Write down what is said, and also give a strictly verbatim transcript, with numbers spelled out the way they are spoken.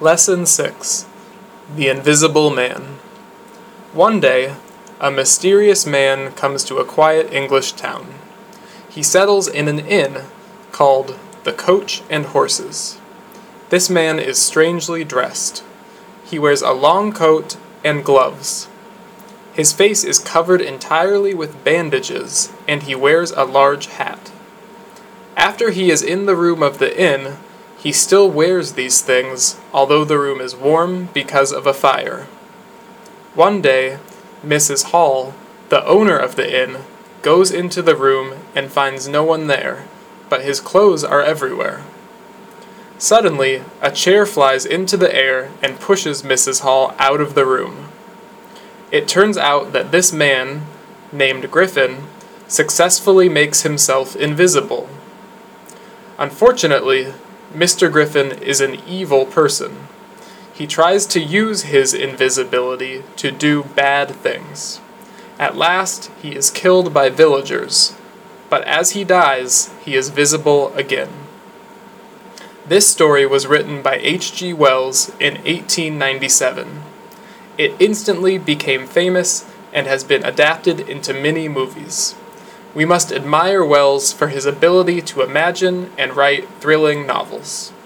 Lesson six. The Invisible Man. One day, a mysterious man comes to a quiet English town. He settles in an inn called the Coach and Horses. This man is strangely dressed. He wears a long coat and gloves. His face is covered entirely with bandages, and he wears a large hat. After he is in the room of the inn, he still wears these things, although the room is warm because of a fire. One day, Missus Hall, the owner of the inn, goes into the room and finds no one there, but his clothes are everywhere. Suddenly, a chair flies into the air and pushes Missus Hall out of the room. It turns out that this man, named Griffin, successfully makes himself invisible. Unfortunately, Mister Griffin is an evil person. He tries to use his invisibility to do bad things. At last, he is killed by villagers, but as he dies, he is visible again. This story was written by H G Wells in eighteen ninety-seven. It instantly became famous and has been adapted into many movies. We must admire Wells for his ability to imagine and write thrilling novels.